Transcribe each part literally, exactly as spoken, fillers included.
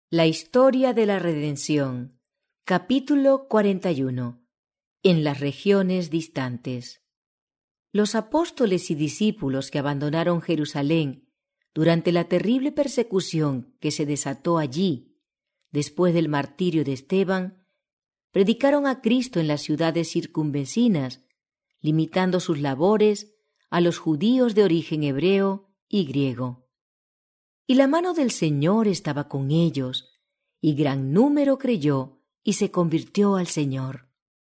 La historia de la redención. Capítulo cuarenta y uno. En las regiones distantes. Los apóstoles y discípulos que abandonaron Jerusalén durante la terrible persecución que se desató allí después del martirio de Esteban, predicaron a Cristo en las ciudades circunvecinas, limitando sus labores a los judíos de origen hebreo y griego. Y la mano del Señor estaba con ellos, y gran número creyó y se convirtió al Señor.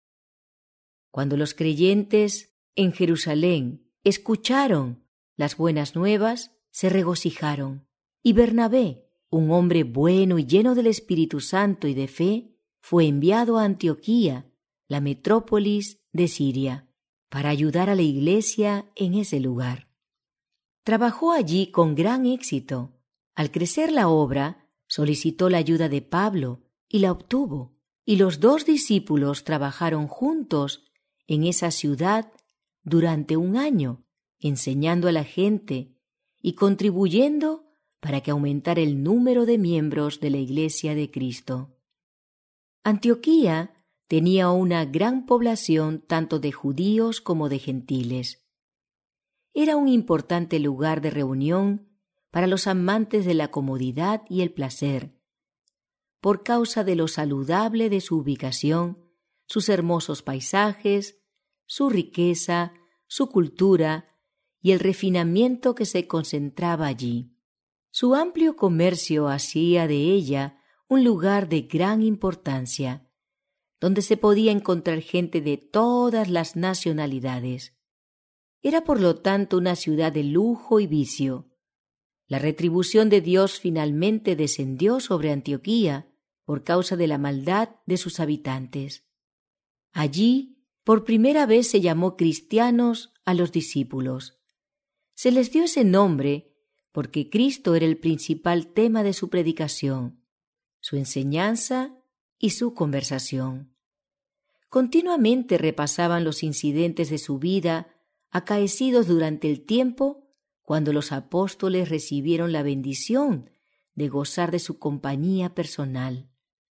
Cuando los creyentes en Jerusalén escucharon las buenas nuevas, se regocijaron, y Bernabé, un hombre bueno y lleno del Espíritu Santo y de fe, fue enviado a Antioquía, la metrópolis de Siria, para ayudar a la iglesia en ese lugar. Trabajó allí con gran éxito. Al crecer la obra, solicitó la ayuda de Pablo y la obtuvo, y los dos discípulos trabajaron juntos en esa ciudad durante un año, enseñando a la gente y contribuyendo para que aumentara el número de miembros de la Iglesia de Cristo. Antioquía tenía una gran población tanto de judíos como de gentiles. Era un importante lugar de reunión para los amantes de la comodidad y el placer, por causa de lo saludable de su ubicación, sus hermosos paisajes, su riqueza, su cultura y el refinamiento que se concentraba allí. Su amplio comercio hacía de ella un lugar de gran importancia, donde se podía encontrar gente de todas las nacionalidades. Era por lo tanto una ciudad de lujo y vicio. La retribución de Dios finalmente descendió sobre Antioquía por causa de la maldad de sus habitantes. Allí, por primera vez se llamó cristianos a los discípulos. Se les dio ese nombre porque Cristo era el principal tema de su predicación, su enseñanza y su conversación. Continuamente repasaban los incidentes de su vida acaecidos durante el tiempo cuando los apóstoles recibieron la bendición de gozar de su compañía personal.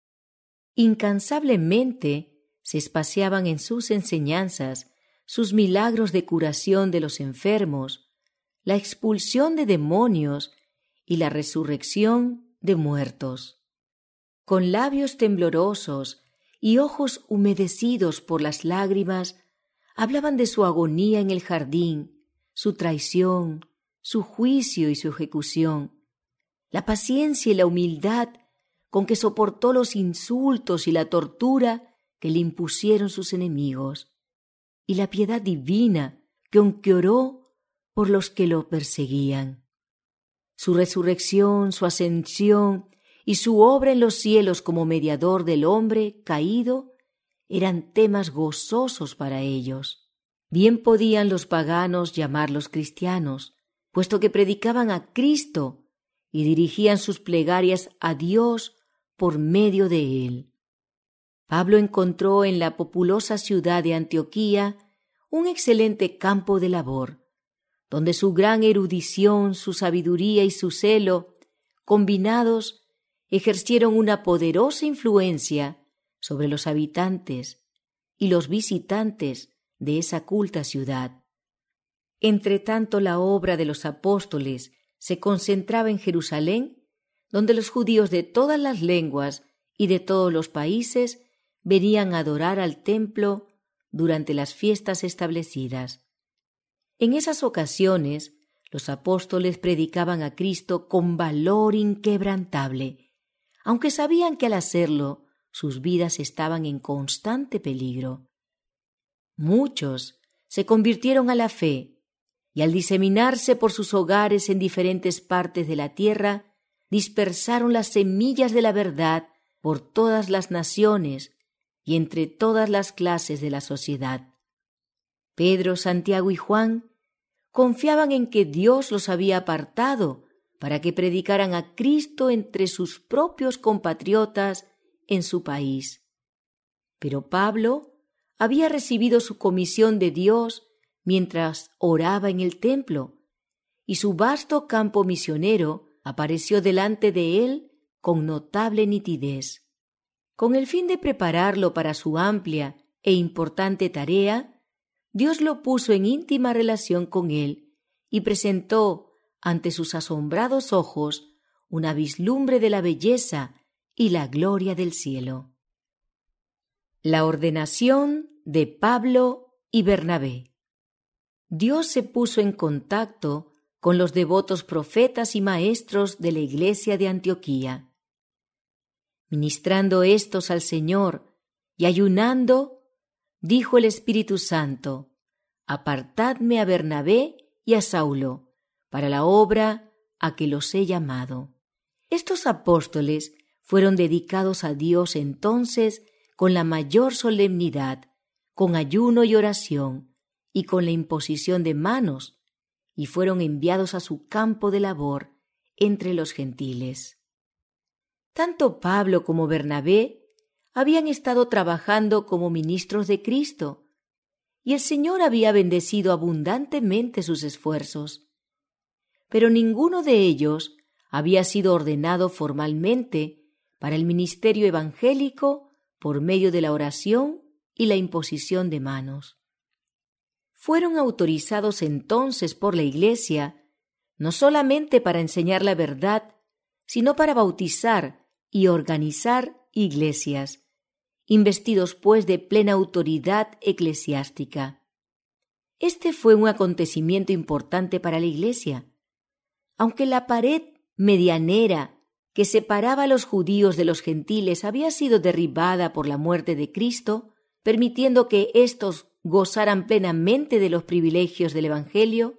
Incansablemente se espaciaban en sus enseñanzas sus milagros de curación de los enfermos, la expulsión de demonios y la resurrección de muertos. Con labios temblorosos y ojos humedecidos por las lágrimas, hablaban de su agonía en el jardín, su traición, su juicio y su ejecución, la paciencia y la humildad con que soportó los insultos y la tortura que le impusieron sus enemigos, y la piedad divina con que oró por los que lo perseguían. Su resurrección, su ascensión y su obra en los cielos como mediador del hombre caído eran temas gozosos para ellos. Bien podían los paganos llamarlos cristianos, puesto que predicaban a Cristo y dirigían sus plegarias a Dios por medio de Él. Pablo encontró en la populosa ciudad de Antioquía un excelente campo de labor, donde su gran erudición, su sabiduría y su celo, combinados, ejercieron una poderosa influencia sobre los habitantes y los visitantes de esa culta ciudad. Entre tanto, la obra de los apóstoles se concentraba en Jerusalén, donde los judíos de todas las lenguas y de todos los países venían a adorar al templo durante las fiestas establecidas. En esas ocasiones, los apóstoles predicaban a Cristo con valor inquebrantable, aunque sabían que al hacerlo sus vidas estaban en constante peligro. Muchos se convirtieron a la fe, y al diseminarse por sus hogares en diferentes partes de la tierra, dispersaron las semillas de la verdad por todas las naciones y entre todas las clases de la sociedad. Pedro, Santiago y Juan confiaban en que Dios los había apartado para que predicaran a Cristo entre sus propios compatriotas en su país. Pero Pablo había recibido su comisión de Dios mientras oraba en el templo, y su vasto campo misionero apareció delante de él con notable nitidez. Con el fin de prepararlo para su amplia e importante tarea, Dios lo puso en íntima relación con él y presentó ante sus asombrados ojos una vislumbre de la belleza y la gloria del cielo. La ordenación de Pablo y Bernabé. Dios se puso en contacto con los devotos profetas y maestros de la iglesia de Antioquía. Ministrando éstos al Señor y ayunando, dijo el Espíritu Santo: «Apartadme a Bernabé y a Saulo para la obra a que los he llamado». Estos apóstoles fueron dedicados a Dios entonces con la mayor solemnidad, con ayuno y oración, y con la imposición de manos, y fueron enviados a su campo de labor entre los gentiles. Tanto Pablo como Bernabé habían estado trabajando como ministros de Cristo, y el Señor había bendecido abundantemente sus esfuerzos. Pero ninguno de ellos había sido ordenado formalmente para el ministerio evangélico por medio de la oración y la imposición de manos. Fueron autorizados entonces por la Iglesia no solamente para enseñar la verdad, sino para bautizar y organizar iglesias, investidos pues de plena autoridad eclesiástica. Este fue un acontecimiento importante para la Iglesia. Aunque la pared medianera que separaba a los judíos de los gentiles había sido derribada por la muerte de Cristo, permitiendo que éstos gozaran plenamente de los privilegios del Evangelio,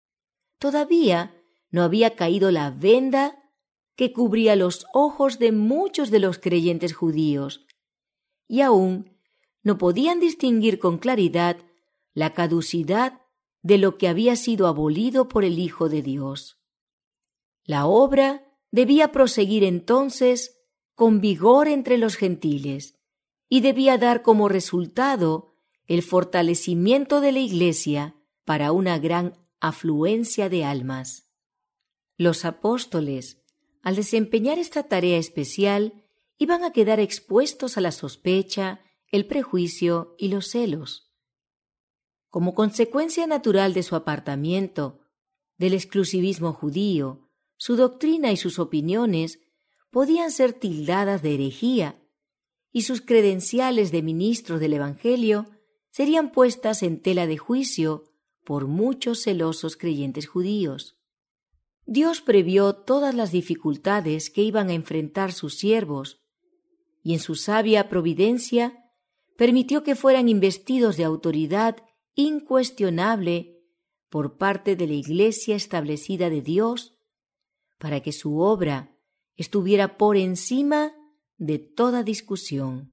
todavía no había caído la venda que cubría los ojos de muchos de los creyentes judíos, y aún no podían distinguir con claridad la caducidad de lo que había sido abolido por el Hijo de Dios. La obra debía proseguir entonces con vigor entre los gentiles y debía dar como resultado el fortalecimiento de la Iglesia para una gran afluencia de almas. Los apóstoles, al desempeñar esta tarea especial, iban a quedar expuestos a la sospecha, el prejuicio y los celos. Como consecuencia natural de su apartamiento del exclusivismo judío, su doctrina y sus opiniones podían ser tildadas de herejía, y sus credenciales de ministros del Evangelio serían puestas en tela de juicio por muchos celosos creyentes judíos. Dios previó todas las dificultades que iban a enfrentar sus siervos, y en su sabia providencia permitió que fueran investidos de autoridad incuestionable por parte de la Iglesia establecida de Dios, para que su obra estuviera por encima de toda discusión.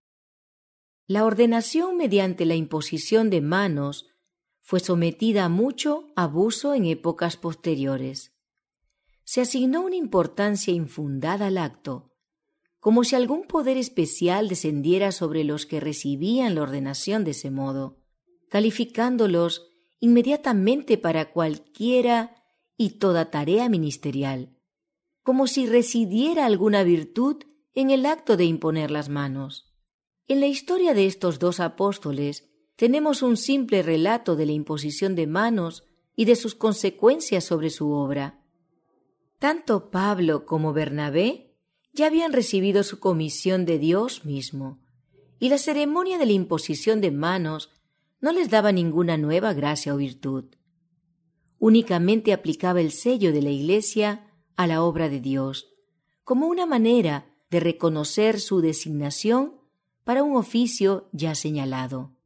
La ordenación mediante la imposición de manos fue sometida a mucho abuso en épocas posteriores. Se asignó una importancia infundada al acto, como si algún poder especial descendiera sobre los que recibían la ordenación de ese modo, calificándolos inmediatamente para cualquiera y toda tarea ministerial, como si residiera alguna virtud en el acto de imponer las manos. En la historia de estos dos apóstoles tenemos un simple relato de la imposición de manos y de sus consecuencias sobre su obra. Tanto Pablo como Bernabé ya habían recibido su comisión de Dios mismo, y la ceremonia de la imposición de manos no les daba ninguna nueva gracia o virtud. Únicamente aplicaba el sello de la Iglesia a la obra de Dios, como una manera de reconocer su designación para un oficio ya señalado.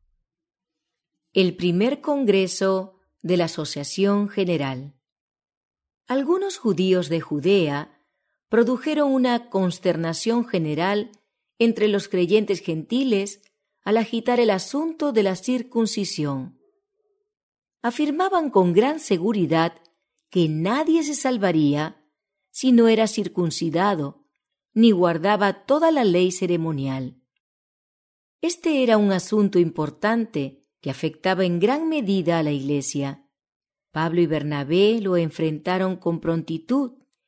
El primer Congreso de la Asociación General. Algunos judíos de Judea produjeron una consternación general entre los creyentes gentiles al agitar el asunto de la circuncisión. Afirmaban con gran seguridad que nadie se salvaría si no era circuncidado ni guardaba toda la ley ceremonial. Este era un asunto importante que afectaba en gran medida a la Iglesia. Pablo y Bernabé lo enfrentaron con prontitud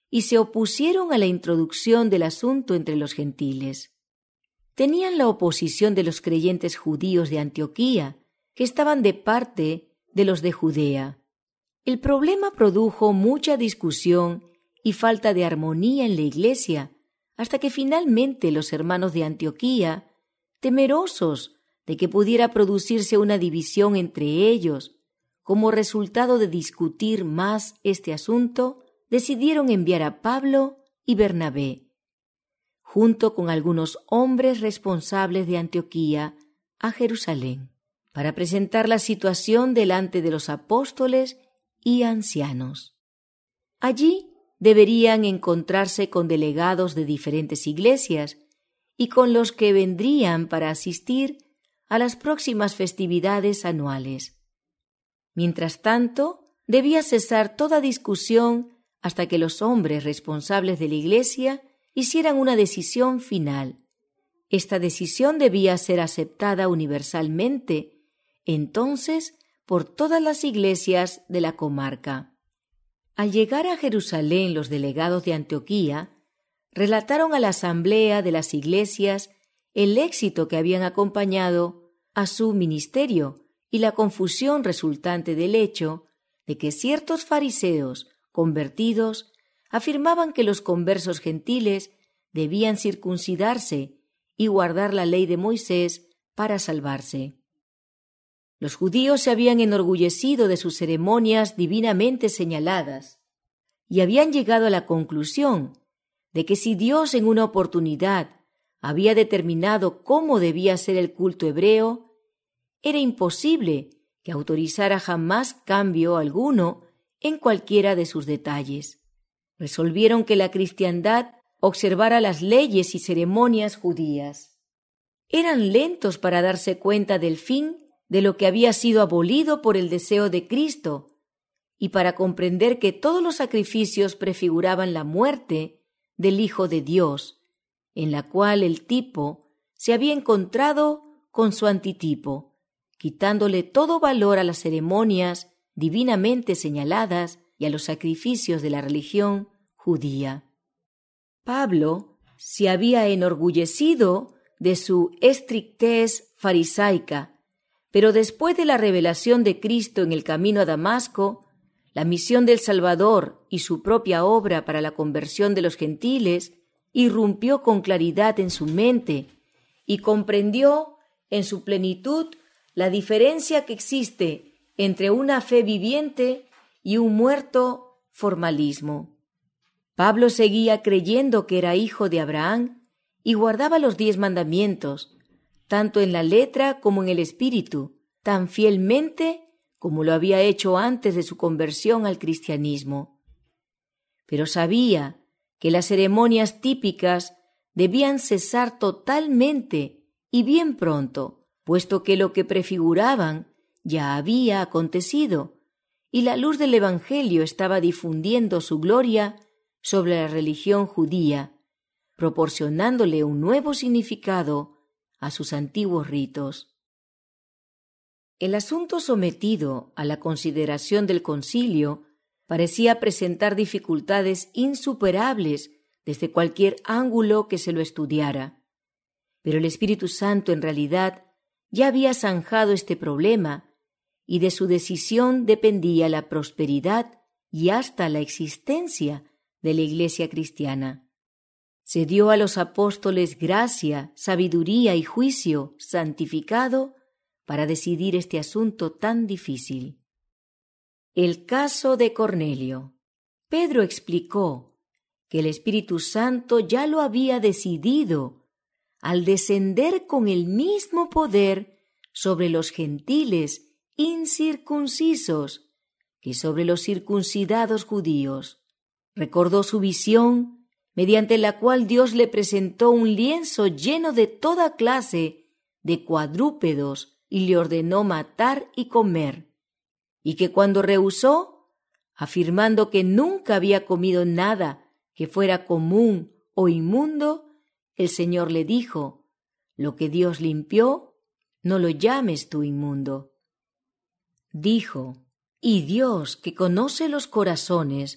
y se opusieron a la introducción del asunto entre los gentiles. Tenían la oposición de los creyentes judíos de Antioquía, que estaban de parte de los de Judea. El problema produjo mucha discusión y falta de armonía en la iglesia, hasta que finalmente los hermanos de Antioquía, temerosos de que pudiera producirse una división entre ellos, como resultado de discutir más este asunto, decidieron enviar a Pablo y Bernabé, junto con algunos hombres responsables de Antioquía, a Jerusalén, para presentar la situación delante de los apóstoles y ancianos. Allí deberían encontrarse con delegados de diferentes iglesias y con los que vendrían para asistir a las próximas festividades anuales. Mientras tanto, debía cesar toda discusión hasta que los hombres responsables de la iglesia hicieran una decisión final. Esta decisión debía ser aceptada universalmente, entonces, por todas las iglesias de la comarca. Al llegar a Jerusalén, los delegados de Antioquía relataron a la asamblea de las iglesias el éxito que habían acompañado a su ministerio y la confusión resultante del hecho de que ciertos fariseos convertidos afirmaban que los conversos gentiles debían circuncidarse y guardar la ley de Moisés para salvarse. Los judíos se habían enorgullecido de sus ceremonias divinamente señaladas y habían llegado a la conclusión de que si Dios en una oportunidad había determinado cómo debía ser el culto hebreo, era imposible que autorizara jamás cambio alguno en cualquiera de sus detalles. Resolvieron que la cristiandad observara las leyes y ceremonias judías. Eran lentos para darse cuenta del fin de lo que había sido abolido por el deseo de Cristo y para comprender que todos los sacrificios prefiguraban la muerte del Hijo de Dios, en la cual el tipo se había encontrado con su antitipo, quitándole todo valor a las ceremonias divinamente señaladas y a los sacrificios de la religión judía. Pablo se había enorgullecido de su estrictez farisaica, pero después de la revelación de Cristo en el camino a Damasco, la misión del Salvador y su propia obra para la conversión de los gentiles irrumpió con claridad en su mente y comprendió en su plenitud la diferencia que existe entre una fe viviente y un muerto formalismo. Pablo seguía creyendo que era hijo de Abraham y guardaba los diez mandamientos, tanto en la letra como en el espíritu, tan fielmente como lo había hecho antes de su conversión al cristianismo. Pero sabía que las ceremonias típicas debían cesar totalmente y bien pronto, puesto que lo que prefiguraban ya había acontecido y la luz del Evangelio estaba difundiendo su gloria sobre la religión judía, proporcionándole un nuevo significado a sus antiguos ritos. El asunto sometido a la consideración del concilio parecía presentar dificultades insuperables desde cualquier ángulo que se lo estudiara. Pero el Espíritu Santo en realidad ya había zanjado este problema y de su decisión dependía la prosperidad y hasta la existencia de la Iglesia cristiana. Se dio a los apóstoles gracia, sabiduría y juicio santificado para decidir este asunto tan difícil. El caso de Cornelio. Pedro explicó que el Espíritu Santo ya lo había decidido al descender con el mismo poder sobre los gentiles incircuncisos que sobre los circuncidados judíos. Recordó su visión, mediante la cual Dios le presentó un lienzo lleno de toda clase de cuadrúpedos y le ordenó matar y comer, y que cuando rehusó, afirmando que nunca había comido nada que fuera común o inmundo, el Señor le dijo: lo que Dios limpió, no lo llames tú inmundo. Dijo: y Dios, que conoce los corazones,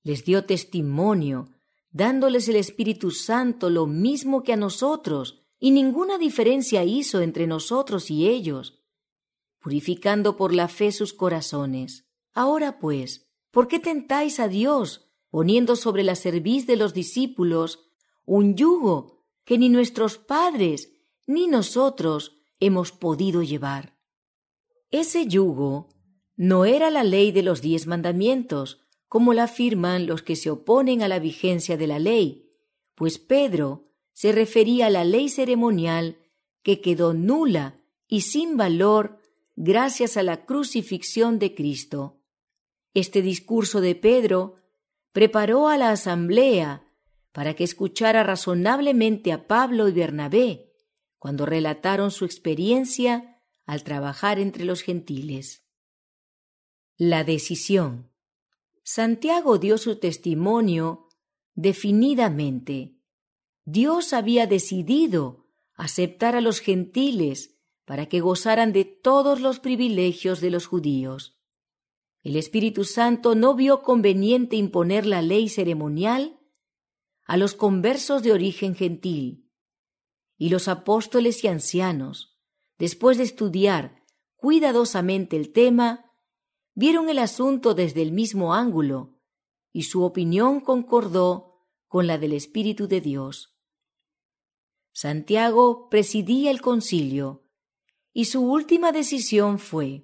Les dio testimonio, dándoles el Espíritu Santo lo mismo que a nosotros, y ninguna diferencia hizo entre nosotros y ellos, purificando por la fe sus corazones. Ahora pues, ¿por qué tentáis a Dios, poniendo sobre la cerviz de los discípulos un yugo que ni nuestros padres ni nosotros hemos podido llevar? Ese yugo no era la ley de los diez mandamientos, como la afirman los que se oponen a la vigencia de la ley, pues Pedro se refería a la ley ceremonial que quedó nula y sin valor gracias a la crucifixión de Cristo. Este discurso de Pedro preparó a la asamblea para que escuchara razonablemente a Pablo y Bernabé cuando relataron su experiencia al trabajar entre los gentiles. La decisión. Santiago dio su testimonio definidamente. Dios había decidido aceptar a los gentiles para que gozaran de todos los privilegios de los judíos. El Espíritu Santo no vio conveniente imponer la ley ceremonial a los conversos de origen gentil, y los apóstoles y ancianos, después de estudiar cuidadosamente el tema, vieron el asunto desde el mismo ángulo, y su opinión concordó con la del Espíritu de Dios. Santiago presidía el concilio, y su última decisión fue: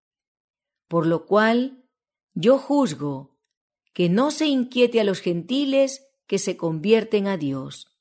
por lo cual yo juzgo que no se inquiete a los gentiles que se convierten a Dios.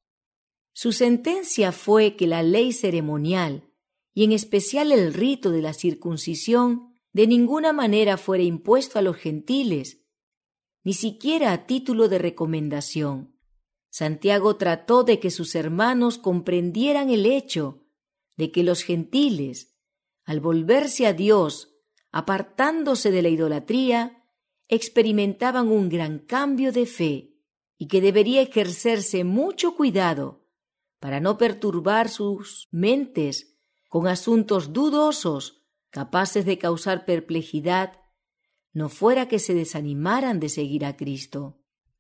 Su sentencia fue que la ley ceremonial, y en especial el rito de la circuncisión, de ninguna manera fuera impuesto a los gentiles, ni siquiera a título de recomendación. Santiago trató de que sus hermanos comprendieran el hecho de que los gentiles, al volverse a Dios, apartándose de la idolatría, experimentaban un gran cambio de fe y que debería ejercerse mucho cuidado para no perturbar sus mentes con asuntos dudosos capaces de causar perplejidad, no fuera que se desanimaran de seguir a Cristo.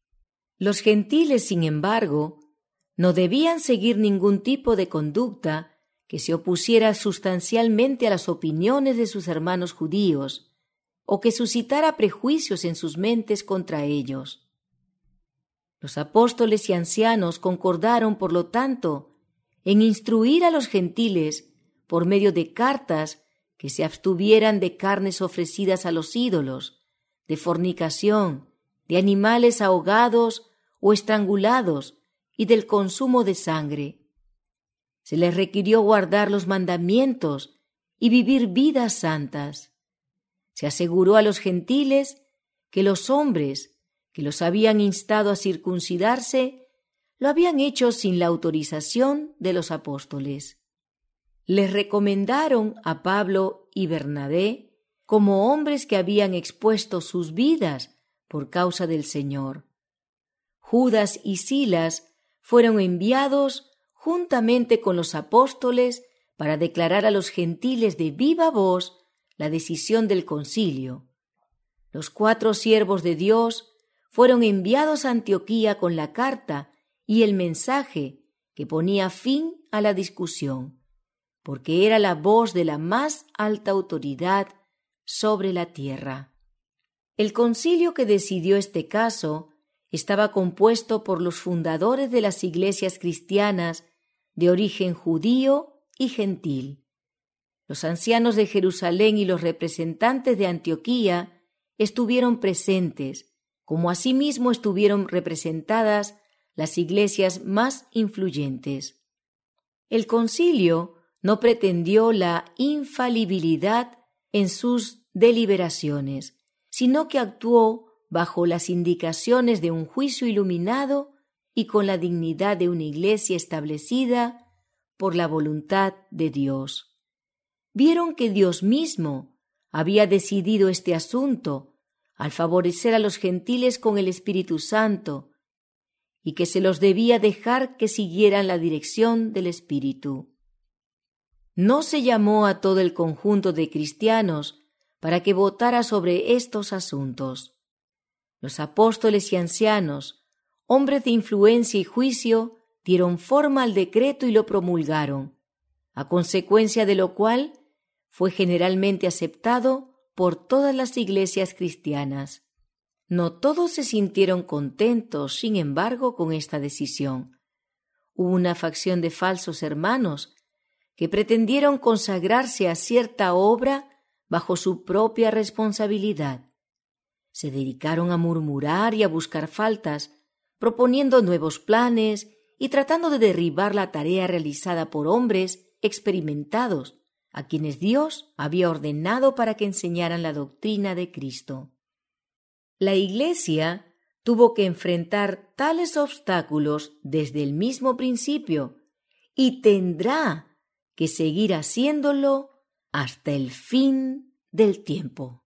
Los gentiles, sin embargo, no debían seguir ningún tipo de conducta que se opusiera sustancialmente a las opiniones de sus hermanos judíos o que suscitara prejuicios en sus mentes contra ellos. Los apóstoles y ancianos concordaron, por lo tanto, en instruir a los gentiles por medio de cartas que se abstuvieran de carnes ofrecidas a los ídolos, de fornicación, de animales ahogados o estrangulados y del consumo de sangre. Se les requirió guardar los mandamientos y vivir vidas santas. Se aseguró a los gentiles que los hombres que los habían instado a circuncidarse lo habían hecho sin la autorización de los apóstoles. Les recomendaron a Pablo y Bernabé como hombres que habían expuesto sus vidas por causa del Señor. Judas y Silas fueron enviados juntamente con los apóstoles para declarar a los gentiles de viva voz la decisión del concilio. Los cuatro siervos de Dios fueron enviados a Antioquía con la carta y el mensaje que ponía fin a la discusión, porque era la voz de la más alta autoridad sobre la tierra. El concilio que decidió este caso estaba compuesto por los fundadores de las iglesias cristianas de origen judío y gentil. Los ancianos de Jerusalén y los representantes de Antioquía estuvieron presentes, como asimismo estuvieron representadas las iglesias más influyentes. El concilio no pretendió la infalibilidad en sus deliberaciones, sino que actuó bajo las indicaciones de un juicio iluminado y con la dignidad de una iglesia establecida por la voluntad de Dios. Vieron que Dios mismo había decidido este asunto al favorecer a los gentiles con el Espíritu Santo y que se los debía dejar que siguieran la dirección del Espíritu. No se llamó a todo el conjunto de cristianos para que votara sobre estos asuntos. Los apóstoles y ancianos, hombres de influencia y juicio, dieron forma al decreto y lo promulgaron, a consecuencia de lo cual fue generalmente aceptado por todas las iglesias cristianas. No todos se sintieron contentos, sin embargo, con esta decisión. Hubo una facción de falsos hermanos que pretendieron consagrarse a cierta obra bajo su propia responsabilidad. Se dedicaron a murmurar y a buscar faltas, proponiendo nuevos planes y tratando de derribar la tarea realizada por hombres experimentados, a quienes Dios había ordenado para que enseñaran la doctrina de Cristo. La Iglesia tuvo que enfrentar tales obstáculos desde el mismo principio y tendrá que seguir haciéndolo hasta el fin del tiempo.